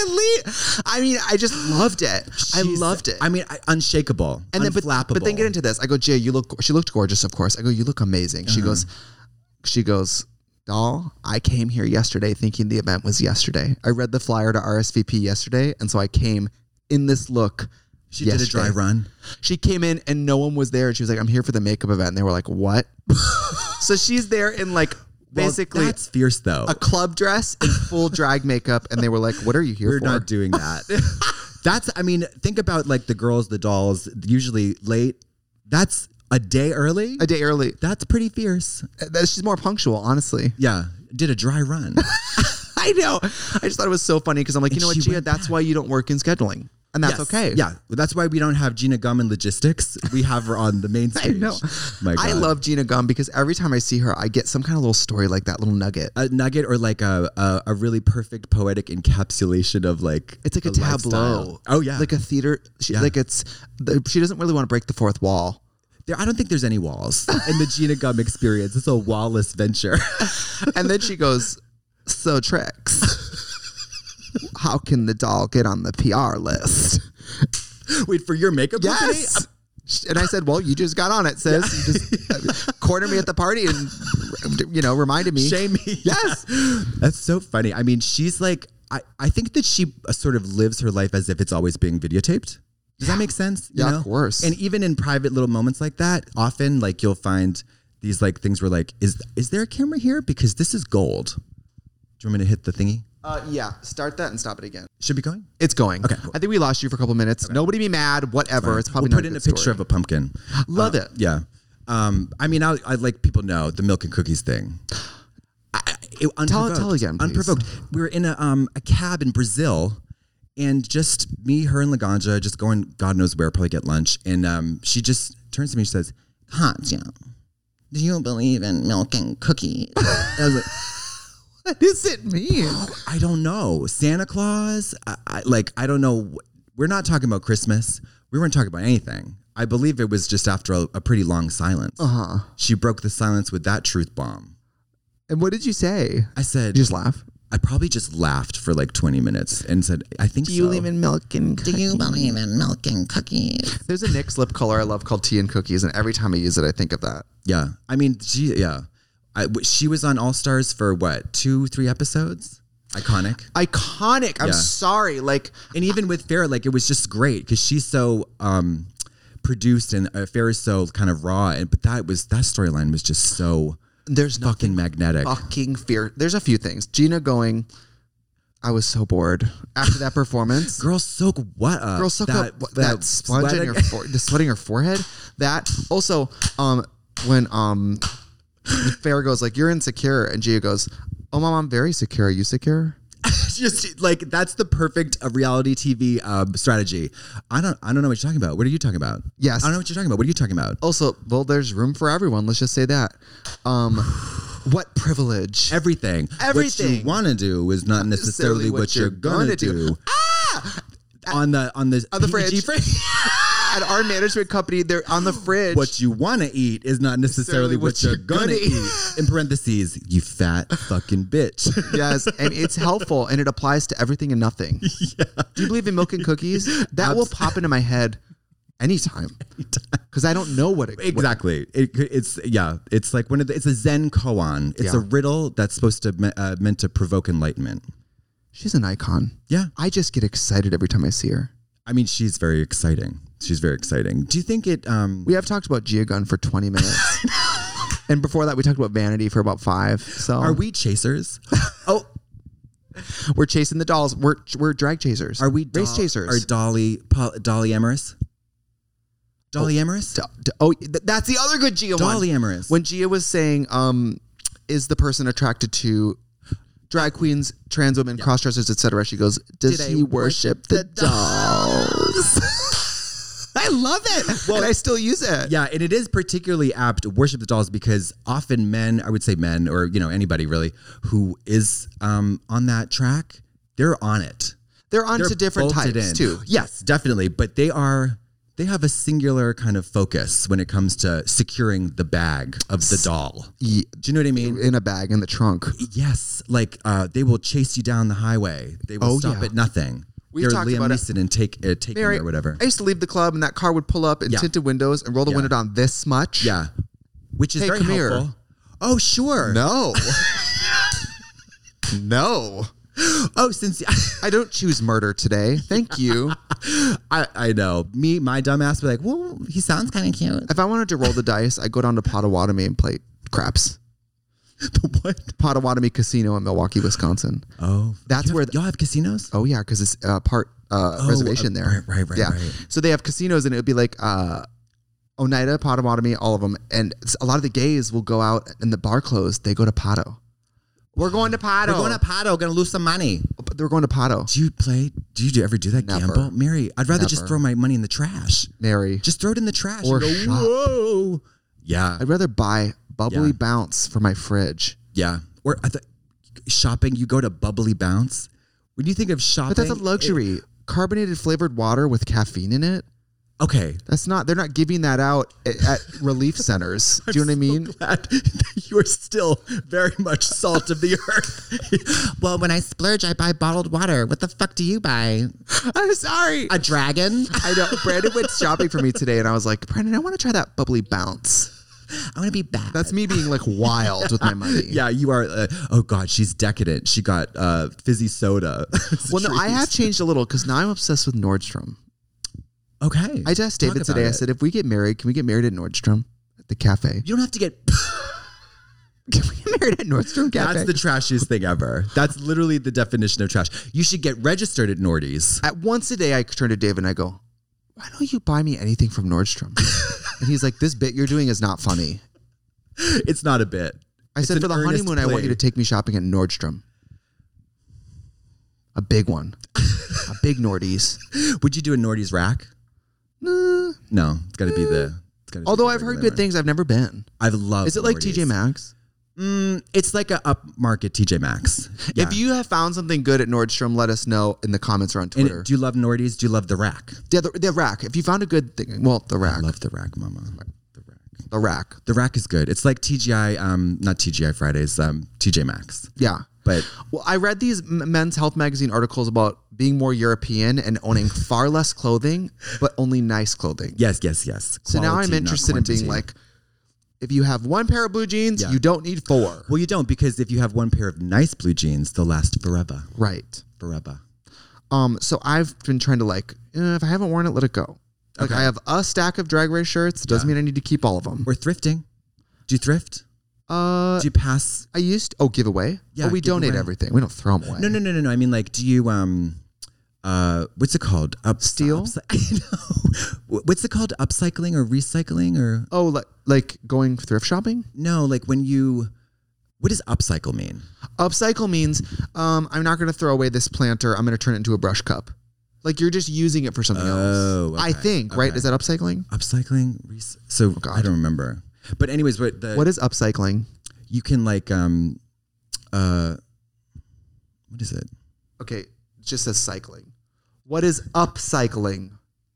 delete. I mean, I just loved it. I She's- loved it. I mean, I, unshakable, and then, but, unflappable. but then get into this. I go, Gia, you look. She looked gorgeous, of course. I go, you look amazing. She Uh-huh. goes, she goes, doll. I came here yesterday thinking the event was yesterday. I read the flyer to R S V P yesterday, and so I came in this look. She yesterday. did a dry run. She came in and no one was there, and she was like, I'm here for the makeup event. And they were like, what? So she's there in like basically well, that's fierce though. a club dress and full drag makeup, and they were like, what are you here We're for? not doing that. That's, I mean, think about like the girls, the dolls, usually late. That's a day early. A day early. That's pretty fierce. That- She's more punctual, honestly. Yeah. Did a dry run. I know. I just thought it was so funny because I'm like, And you know what, she Gia, went that's why you don't work in scheduling. And that's Yes. okay. Yeah. That's why we don't have Gina Gum in logistics. We have her on the main I stage. know. My God. I love Gina Gum because every time I see her, I get some kind of little story like that little nugget. a nugget or like a, a a really perfect poetic encapsulation of like It's like a the tableau. lifestyle. Oh yeah. Like a theater. She, Yeah. Like it's, the, she doesn't really want to break the fourth wall. there, I don't think there's any walls in the Gina Gum experience. It's a wall-less venture. And then she goes, so Trix, how can the doll get on the P R list? Wait, for your makeup company? Yes. And I said, well, you just got on it, sis. You just cornered me at the party and, you know, reminded me. Shame me. Yes. That's so funny. I mean, she's like, I, I think that she uh, sort of lives her life as if it's always being videotaped. Does that make sense? You Yeah, know? of course. And even in private little moments like that, often like you'll find these like things where like, is is there a camera here? Because this is gold. Do you want me to hit the thingy? Uh, yeah. Start that and stop it again. Should be going? It's going. Okay, cool. I think we lost you for a couple minutes. Nobody be mad. Whatever. It's probably we'll not put in a, a good picture story. of a pumpkin. Love Uh, it. Yeah. Um, I mean, I, I like people know the milk and cookies thing. I, I- it, Tell- unprovoked, tell again, please. Unprovoked. We were in a um a cab in Brazil, and just me, her, and Laganja just going God knows where, probably get lunch. And um, she just turns to me, and she says, Huh, Gina, do you believe in milk and cookies? I was like, What does it mean? I don't know. Santa Claus? I, I, like, I don't know. We're not talking about Christmas. We weren't talking about anything. I believe it was just after a, a pretty long silence. Uh huh. She broke the silence with that truth bomb. And what did you say? I said, Did you just laugh? I probably just laughed for like twenty minutes and said, I think Do so. you believe in milk and Do cookies? you believe in milk and cookies? There's a N Y X lip color I love called Tea and Cookies, and every time I use it, I think of that. Yeah. I mean, she, yeah. I, w- she was on All Stars for what, two, three episodes? Iconic. Iconic. I'm Yeah. sorry. Like, And even with Farrah, like it was just great because she's so um, produced and uh, Farrah's so kind of raw. And but that was that storyline was just so there's fucking nothing magnetic. fucking fear. There's a few things. Gina going, I was so bored after that performance. Girl, soak what up? Girl, soak that, up what- that, sponge in sweating- your fore- the sweating her forehead. That also, um, when um, Farrah goes like, "You're insecure," and Gia goes, "Oh, mom, I'm very secure. Are you secure?" just like that's the perfect uh, reality T V um, strategy. I don't, I don't know what you're talking about. What are you talking about? Yes. I don't know what you're talking about. What are you talking about? Also, well, there's room for everyone. Let's just say that. Um, what privilege? Everything. What Everything. you want to do is not necessarily what, you're gonna, do. Ah! On the on the On the P G fridge. At our management company, they're on the fridge. What you want to eat is not necessarily what you're gonna eat. In parentheses, you fat fucking bitch. Yes, and it's helpful, and it applies to everything and nothing. Yeah. Do you believe in milk and cookies? That will pop into my head anytime, because I don't know what it Exactly. It, it's yeah. It's like one of the, it's a Zen koan. It's Yeah. a riddle that's supposed to me- uh, meant to provoke enlightenment. She's an icon. Yeah. I just get excited every time I see her. I mean, she's very exciting. She's very exciting. Do you think it? Um, We have talked about Gia Gunn for twenty minutes. And before that, we talked about Vanity for about five. So are we chasers? Oh, we're chasing the dolls. We're we're drag chasers. Are we race doll- chasers? Are Dolly Pol- Dolly Emerus? Dolly Emerus? D- d- oh, th- that's the other good Gia one. Dolly Emerus. When Gia was saying, um, "Is the person attracted to drag queens, trans women, cross dressers, et cetera?" She goes, "Does Did I he worship the dolls?" I love it. Well, and I still use it. Yeah, and it is particularly apt to worship the dolls because often men, I would say men, or you know anybody really who is um, on that track, they're on it. They're on They're to different bolted types in. too. Yes, definitely, but they are they have a singular kind of focus when it comes to securing the bag of the doll. Ye- Do you know what I mean? In a bag in the trunk. Yes, like uh, they will chase you down the highway. They will Oh, stop yeah. at nothing. We They're talked Liam about it. Neeson and take uh, take Mary, him or whatever. I used to leave the club and that car would pull up in Yeah. tinted windows and roll the Yeah. window down this much. Yeah, which is Hey, very come here. helpful. Oh, sure. No. No. Oh, since I don't choose murder today. Thank you. I, I know me, my dumbass, be like, well, He sounds kind of cute. If I wanted to roll the dice, I'd go down to Potawatomi and play craps. the what? Potawatomi Casino in Milwaukee, Wisconsin. Oh, That's you where have, y'all have casinos. Oh yeah, because it's uh, part uh, Oh, reservation uh, there. right, right, right, Yeah. right. So they have casinos, and it would be like uh, Oneida, Potawatomi, all of them. And it's, a lot of the gays will go out, and the bar closed. They go to Pato. We're going to Pato. We're going to Pato, gonna lose some money. They're going to Pato. Do you play? Do you do, ever do that Never. gamble, Mary? I'd rather just Never. throw my money in the trash. Mary. Just throw it in the trash Or and go, shop. whoa. Yeah, I'd rather buy Bubbly Yeah. Bounce for my fridge. yeah. Or I thought shopping, you go to Bubbly Bounce. When you think of shopping, But that's a luxury. it- Carbonated flavored water with caffeine in it. okay. That's not, they're not giving that out at, at relief centers. Do you know what I mean? Glad that you are still very much salt of the earth. Well, when I splurge, I buy bottled water. What the fuck do you buy? I'm sorry. A dragon? I know. Brandon went shopping for me today, and I was like, Brandon, I want to try that Bubbly Bounce. I want to be bad. That's me being like wild with my money. Yeah, you are. Uh, oh God, she's decadent. She got uh, fizzy soda. Well, no, I have changed a little because now I'm obsessed with Nordstrom. Okay. I just Talk David about today. I it. said, if we get married, can we get married at Nordstrom at the cafe? You don't have to get. Can we get married at Nordstrom Cafe? That's the trashiest thing ever. That's literally the definition of trash. You should get registered at Nordy's. At once a day, I turn to David and I go, why don't you buy me anything from Nordstrom? And he's like, this bit you're doing is not funny. It's not a bit. I It's said, an for the earnest honeymoon, I want plea. you to take me shopping at Nordstrom. A big one. A big Nordy's. Would you do a Nordy's rack? Nah. No, it's got to be the. It's gotta be Although the I've heard regular good things, I've never been. I've loved. Is it like T J Nordy's. Maxx? Mm, it's like a upmarket T J Maxx. Yeah. If you have found something good at Nordstrom, let us know in the comments or on And Twitter. do you love Nordy's? Do you love the rack? Yeah, the, the rack. If you found a good thing, well, the I rack. love the rack, Mama. The rack. The rack. The rack is good. It's like T G I, um, not T G I Fridays, um, T J Maxx. Yeah. But Well, I read these M- Men's Health magazine articles about being more European and owning far less clothing, but only nice clothing. yes, yes, yes. So now I'm Quality, not interested in being quantity. like, if you have one pair of blue jeans, Yeah. you don't need four. Well, you don't, because if you have one pair of nice blue jeans, they'll last forever. Right. Forever. Um. So I've been trying to like, eh, if I haven't worn it, let it go. Like Okay. I have a stack of Drag Race shirts. Doesn't Yeah. mean I need to keep all of them. Or thrifting. Do you thrift? Uh, Do you pass? I used oh giveaway. Yeah, oh, we give donate away. everything. We don't throw them away. No, no, no, no, no. I mean, like, do you, um, uh, what's it called? Up, Steal? upcy- no. What's it called? Upcycling or recycling or? Oh, like like going thrift shopping. No, like when you, what does upcycle mean? Upcycle means um, I'm not going to throw away this planter. I'm going to turn it into a brush cup. Like you're just using it for something Oh, else. I okay, think, right? okay. Is that upcycling? Upcycling? Rec- so God. I don't remember. But anyways, what the, What is upcycling? you can like, um, uh, what is it? Okay, it just says cycling. What is upcycling?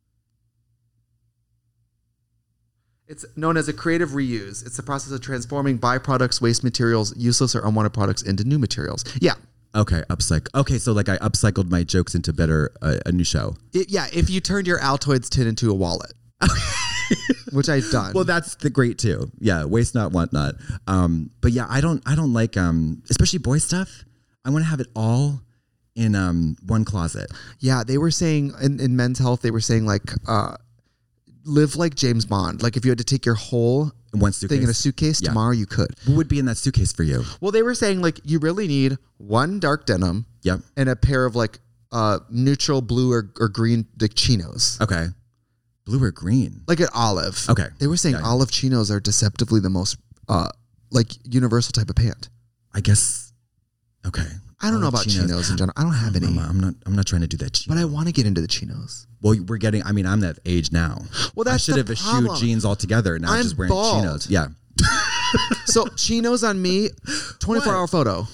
It's known as a creative reuse. It's the process of transforming byproducts, waste materials, useless or unwanted products into new materials. Yeah. Okay, upcycle. Okay, so like I upcycled my jokes into better uh, a new show. It, yeah, if you turned your Altoids tin into a wallet. Which I've done. Well, that's the great too. Yeah, waste not, want not. Um, but yeah, I don't, I don't like, um, especially boy stuff. I want to have it all in um one closet. Yeah, they were saying in, in Men's Health, they were saying like, uh, live like James Bond. Like if you had to take your whole In one suitcase. thing in a suitcase Yeah. tomorrow, you could. What would be in that suitcase for you? Well, they were saying like you really need one dark denim Yep. and a pair of like uh, neutral blue or, or green like chinos. Okay. Blue or green? Like an olive. Okay. They were saying Yeah, yeah. olive chinos are deceptively the most uh, like universal type of pant. I guess. Okay. I don't know Olive about chinos. in general. I don't have any. Mama, I'm not. I'm not trying to do that. Chino. But I want to get into the chinos. Well, we're getting. I mean, I'm that age now. Well, I that's should the have eschewed problem. jeans altogether. Now I'm I'm just wearing bald. chinos. Yeah. So chinos on me, twenty-four hour photo.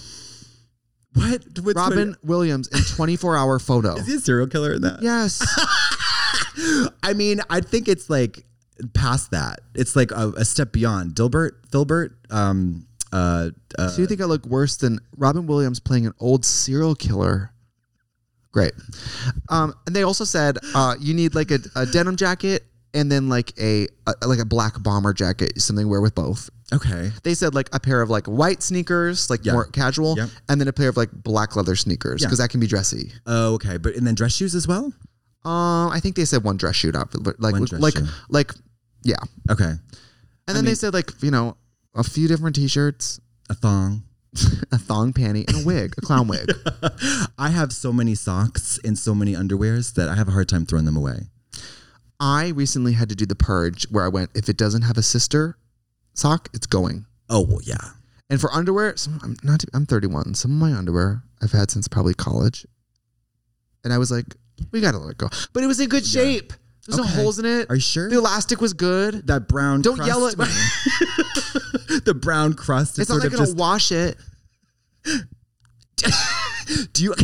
What? What's Robin Williams in twenty-four hour photo. Is he a serial killer in that? Yes. I mean, I think it's like past that. It's like a, a step beyond. Dilbert, Filbert. Um, uh, uh, So you think I look worse than Robin Williams playing an old serial killer? Great. Um, and they also said uh, you need like a, a denim jacket and then like a, a like a black bomber jacket, something to wear with both. okay. They said like a pair of like white sneakers, like Yeah. more casual, Yep. and then a pair of like black leather sneakers Yeah. because that can be dressy. Oh, okay. But and then dress shoes as well. Um, I think they said one dress shoot outfit, but like One dress like shoe. like yeah. Okay. And I then they mean- said like you know a few different t-shirts, A thong. a thong panty, and a wig, a clown wig. I have so many socks and so many underwears that I have a hard time throwing them away. I recently had to do the purge where I went, if it doesn't have a sister sock, it's going. Oh, well, yeah. And for underwear, some, I'm not. I'm thirty-one. Some of my underwear I've had since probably college, and I was like, we gotta let it go. But it was in good shape. There's no Okay. holes in it. Are you sure? The elastic was good. That brown Don't crust, yell at me. the brown crust is It's not sort like of gonna just... wash it. Do you...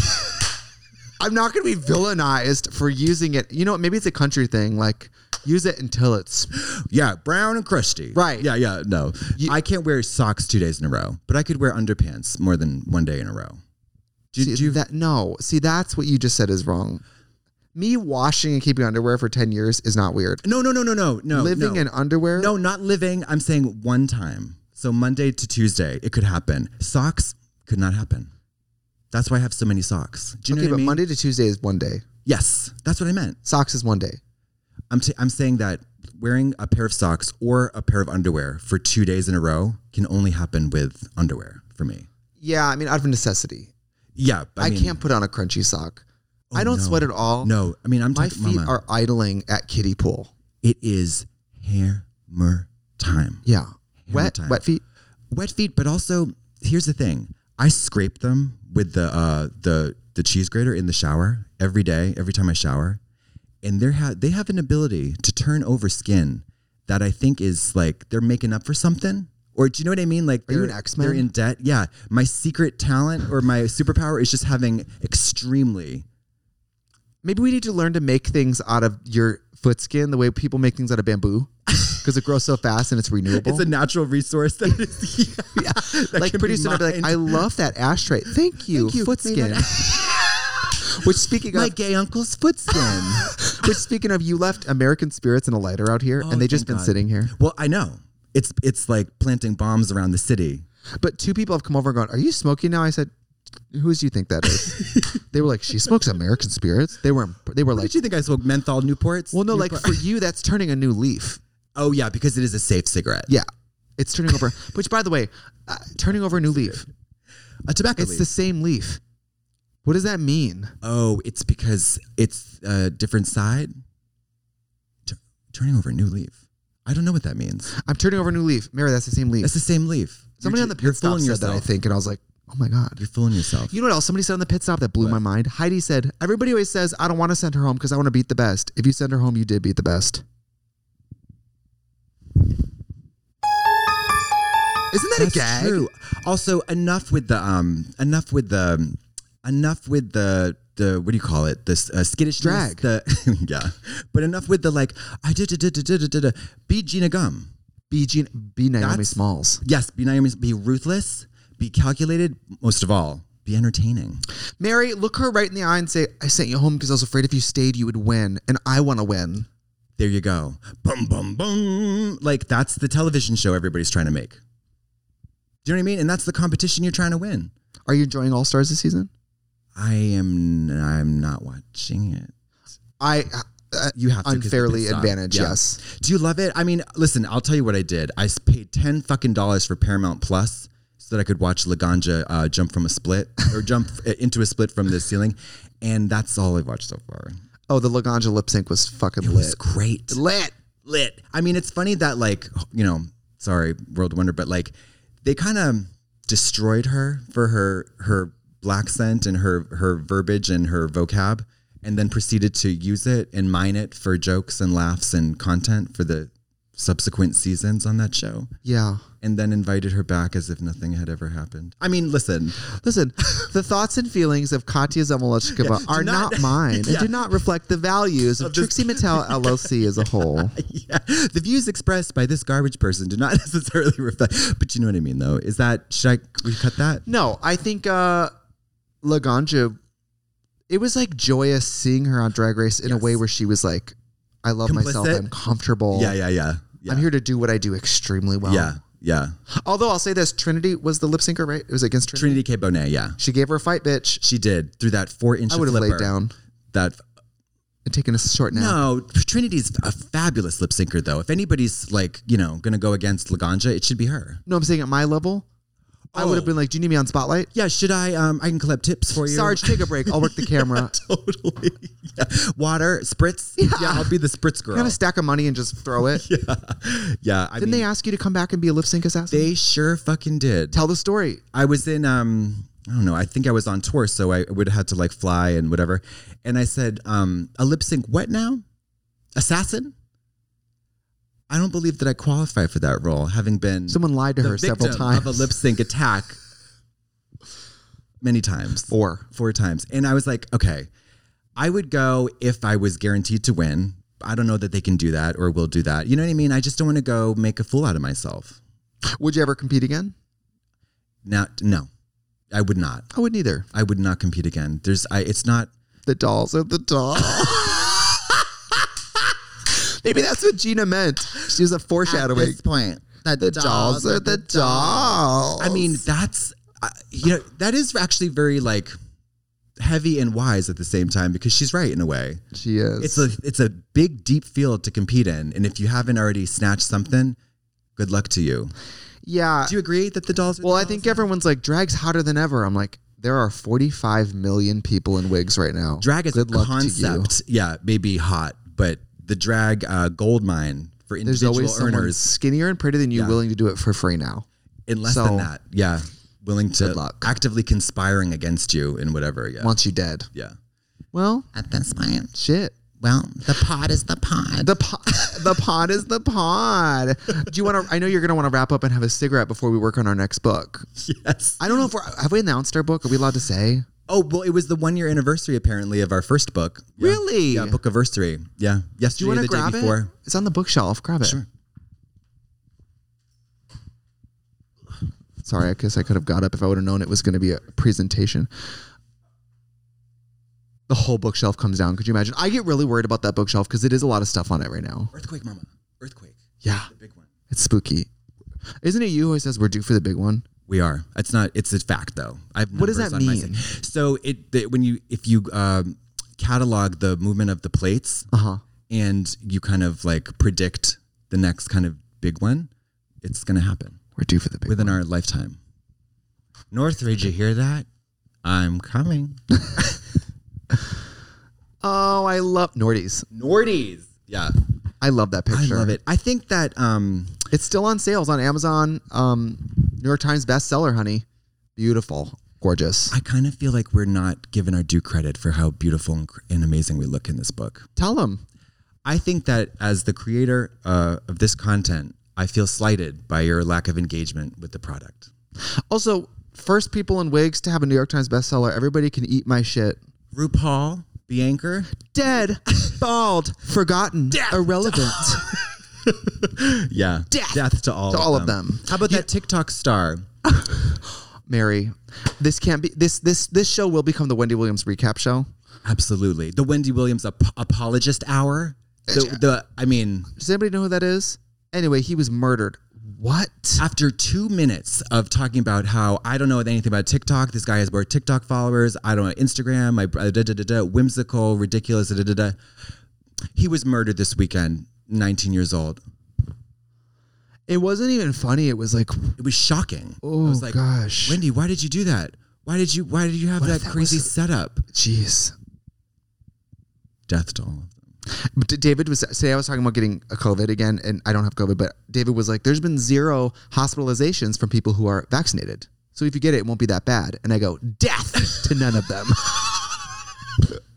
I'm not gonna be villainized for using it. You know what? Maybe it's a country thing. Like use it until it's Yeah, brown and crusty. Right. Yeah, yeah, no. You- I can't wear socks two days in a row, but I could wear underpants more than one day in a row. Do, see, do you... that. No, see, that's what you just said is wrong. Me washing and keeping underwear for ten years is not weird. No, no, no, no, no, no. Living no. in underwear. No, not living. I'm saying one time. So Monday to Tuesday, it could happen. Socks could not happen. That's why I have so many socks. Do you okay, know what but I mean? Monday to Tuesday is one day. Yes, that's what I meant. Socks is one day. I'm t- I'm saying that wearing a pair of socks or a pair of underwear for two days in a row can only happen with underwear for me. Yeah, I mean, out of necessity. Yeah, I, I, mean, can't put on a crunchy sock. oh, I don't no. sweat at all. No, I mean I'm My talking. feet Mama, are idling at kiddie pool. it is hammer time. Yeah, Hammer wet, time. wet feet. Wet feet, but also here's the thing: I scrape them with the uh, the the cheese grater in the shower every day, every time I shower, and they ha- they have an ability to turn over skin that I think is like they're making up for something. Or do you know what I mean? Like, Are you they're, an X-Men? they're in debt. Yeah, my secret talent or my superpower is just having extremely. Maybe we need to learn to make things out of your foot skin the way people make things out of bamboo because it grows so fast and it's renewable. It's a natural resource that is. Yeah, that like can pretty be soon I'll be like, mined. I love that ashtray. Thank you, Thank you. foot Maybe skin. Which speaking my of, gay uncle's foot skin. which speaking of, you left American Spirits and a lighter out here, Oh, and they just thank been God. sitting here. Well, I know it's it's like planting bombs around the city. But two people have come over and gone, "Are you smoking now?" I said, "Who do you think that is?" They were like, "She smokes American Spirits." They were they were What like, did you think I smoked? Menthol Newports? "Well, no, like Newport- for you, that's turning a new leaf." oh yeah, because it is a safe cigarette. Yeah, it's turning over. Which, by the way, uh, turning over a new leaf. A tobacco It's leaf. the same leaf. What does that mean? Oh, it's because it's a different side. T- turning over a new leaf. I don't know what that means. I'm turning over a new leaf. Mary, that's the same leaf. That's the same leaf. Somebody You're on the ju- you're pit stop fooling said yourself. that, I think, and I was like, "Oh my god." You're fooling yourself. You know what else somebody said on the pit stop that blew my mind? Heidi said, "Everybody always says I don't want to send her home because I want to beat the best. If you send her home, you did beat the best." Isn't that That's a gag? true. Also, enough with the um, enough with the, enough with the the what do you call it? This uh, skittishness. Drag. The yeah, but enough with the like. I did did did did did did. Be Gina Gum. Be, Jean, be Naomi That's- Smalls. Yes, be Naomi. Be ruthless. Be calculated. Most of all, be entertaining. Mary, look her right in the eye and say, "I sent you home because I was afraid if you stayed, you would win, and I want to win." There you go. Bum bum bum. Like that's the television show everybody's trying to make. Do you know what I mean? And that's the competition you're trying to win. Are you enjoying All Stars this season? I am. I'm not watching it. I uh, You have to 'cause the unfairly pit stop. advantage. Yeah. Yes. Do you love it? I mean, listen. I'll tell you what I did. I s- paid ten fucking dollars for Paramount Plus so that I could watch Laganja uh, jump from a split or jump into a split from the ceiling, and that's all I've watched so far. Oh, the Laganja lip sync was fucking It lit. was great. Lit. Lit. I mean, it's funny that like you know, sorry, World Wonder, but like they kind of destroyed her for her her black scent and her her verbiage and her vocab, and then proceeded to use it and mine it for jokes and laughs and content for the subsequent seasons on that show. Yeah. And then invited her back as if nothing had ever happened. I mean, listen. Listen, the thoughts and feelings of Katya Zamolodchikova Yeah, are do not, not- mine Yeah. and do not reflect the values of Of this- Trixie Mattel L L C as a whole. Yeah, the views expressed by this garbage person do not necessarily reflect. But you know what I mean, though. Is that should I we cut that? No, I think uh, Laganja, it was like joyous seeing her on Drag Race in Yes. a way where she was like, I love myself. Complicit? I'm comfortable. Yeah, yeah, yeah. yeah. I'm here to do what I do extremely well. Yeah, yeah. Although I'll say this, Trinity was the lip syncer, right? It was against Trinity. Trinity K. Bonet, yeah, She gave her a fight, bitch. she did through that four inch. I would have laid flipper. down That and taken a short nap. no, Trinity's a fabulous lip syncer, though. If anybody's like you know gonna go against Laganja, it should be her. No, I'm saying at my level, I would have Oh. been like, do you need me on Spotlight? Yeah, should I? Um, I can collect tips for you. Sarge, take a break. I'll work the camera. Totally. Yeah. Water, spritz. Yeah. I'll be the spritz girl. Got a stack of money and just throw it. yeah, yeah. I Didn't mean, they ask you to come back and be a lip sync assassin? They sure fucking did. Tell the story. I was in um I don't know, I think I was on tour, so I would have had to like fly and whatever. And I said, um, a lip sync what now? Assassin? I don't believe that I qualify for that role, having been Someone lied to the her several victim times. of a lip sync attack many times. Four. Four times. And I was like, okay, I would go if I was guaranteed to win. I don't know that they can do that or will do that. You know what I mean? I just don't want to go make a fool out of myself. Would you ever compete again? Now, no, I would not. I wouldn't either. I would not compete again. There's, I, it's not. The dolls are the dolls. Maybe that's what Gina meant. She was a At foreshadowing. this point, that The dolls are the dolls. I mean, that's, uh, you know, that is actually very like heavy and wise at the same time because she's right in a way. She is. It's a, it's a big, deep field to compete in. And if you haven't already snatched something, good luck to you. yeah. Do you agree that the dolls are Well, the I dolls? think everyone's like, drag's hotter than ever. I'm like, there are forty-five million people in wigs right now. drag as Good a luck concept, yeah, may be hot, but the drag uh, gold mine for There's individual always someone earners, skinnier and prettier than you Yeah. willing to do it for free now. in less so- than that, yeah, willing to Good luck. actively conspiring against you in whatever, yeah, Wants you dead. yeah. Well, at this point. shit. Well, the pod is the pod. The pod, the pod is the pod. Do you want to? I know you're going to want to wrap up and have a cigarette before we work on our next book. Yes. I don't know if we're have we announced our book. Are we allowed to say? Oh, well, it was the one year anniversary apparently of our first book. Yeah. Really? Yeah, book anniversary. Yeah, Do you yesterday, want the to grab day it? before. It's on the bookshelf. Grab it. Sure. Sorry, I guess I could have got up if I would have known it was going to be a presentation. The whole bookshelf comes down. Could you imagine? I get really worried about that bookshelf because it is a lot of stuff on it right now. Earthquake, Mama. Earthquake. Yeah, The big one. it's spooky. Isn't it you who always says we're due for the big one? We are. It's not. It's a fact, though. I have What does numbers that on my mean? side. So it the, when you if you um, catalog the movement of the plates Uh huh. and you kind of like predict the next kind of big one, it's going to happen We're due for the big within one. our lifetime. Northridge, you hear that? I'm coming. Oh, I love Nordy's. Nordies. Yeah, I love that I picture. love it. I think that um, It's still on sales on Amazon. Um, New York Times bestseller, honey. Beautiful, gorgeous. I kind of feel like we're not given our due credit for how beautiful and, cr- and amazing we look in this book. Tell them. I think that as the creator uh, of this content, I feel slighted by your lack of engagement with the product. Also, first people in wigs to have a New York Times bestseller. Everybody can eat my shit. RuPaul, Bianca, Dead, bald, forgotten, irrelevant. yeah, Death death to all to of all them. of them. How about that TikTok star? Mary, this can't be. This this this show will become the Wendy Williams recap show. Absolutely, the Wendy Williams ap- apologist hour. The, the I mean, Does anybody know who that is? Anyway, he was murdered. What? after two minutes of talking about how I don't know anything about TikTok, this guy has more TikTok followers. I don't know Instagram. My da, da, da, da, whimsical, ridiculous. Da, da, da. He was murdered this weekend. nineteen years old. It wasn't even funny. It was like, It was shocking. oh I was like, gosh, Wendy, why did you do that? Why did you? Why did you have What if that that crazy was- setup? jeez. Death to all of them. But D- David was say I was talking about getting a COVID again, and I don't have COVID, but David was like, "There's been zero hospitalizations from people who are vaccinated. So if you get it, it won't be that bad." And I go, "Death to none of them.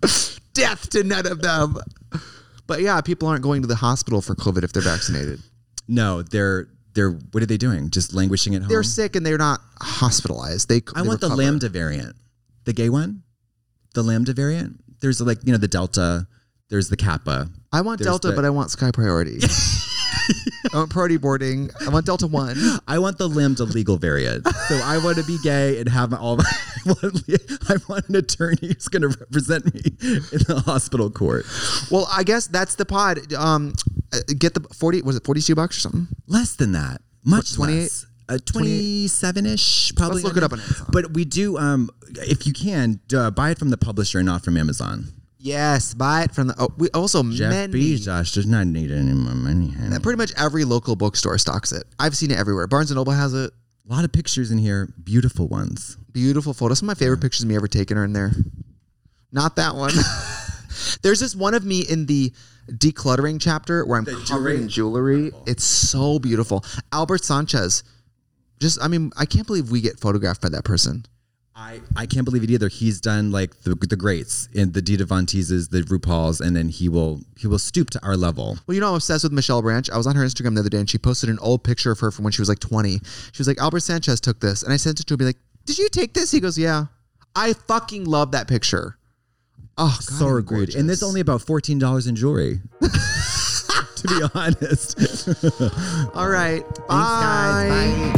Death to none of them." But yeah, people aren't going to the hospital for COVID if they're vaccinated. No, they're they're. What are they doing? Just languishing at home. They're sick and they're not hospitalized. They. I they want recover. the Lambda variant, the gay one, the Lambda variant. There's like you know the Delta. There's the Kappa. I want There's Delta, the- but I want Sky Priority. I want priority boarding. I want Delta One. I want the Lambda legal variant. So I want to be gay and have all my. I want, I want an attorney who's going to represent me in the hospital court. Well, I guess that's the pod. Um, uh, get the forty. Was it forty-two bucks or something? Less than that. Much twenty-eight? less. Uh, twenty-seven-ish, probably. Let's look it up on Amazon. But we do, um, if you can, uh, buy it from the publisher and not from Amazon. Yes, buy it from the. Oh, we also Jeff many. Bezos does not need any more money. And pretty much every local bookstore stocks it. I've seen it everywhere. Barnes and Noble has it. A lot of pictures in here, beautiful ones. Beautiful photos. Some of my favorite pictures of me ever taken are in there. Not that one. There's this one of me in the decluttering chapter where I'm The covered in jewelry. It's so beautiful. Albert Sanchez. Just, I mean, I can't believe we get photographed by that person. I, I can't believe it either. He's done like the the greats in the Dita Von Teeses, the RuPaul's, and then he will he will stoop to our level. Well, you know, I'm obsessed with Michelle Branch. I was on her Instagram the other day and she posted an old picture of her from when she was like twenty. She was like, Albert Sanchez took this. And I sent it to him, be like, did you take this? He goes, yeah. I fucking love that picture. Oh, God, So I'm good. gorgeous. And there's only about fourteen dollars in jewelry. To be honest. All right. Thanks, guys. Bye. Bye.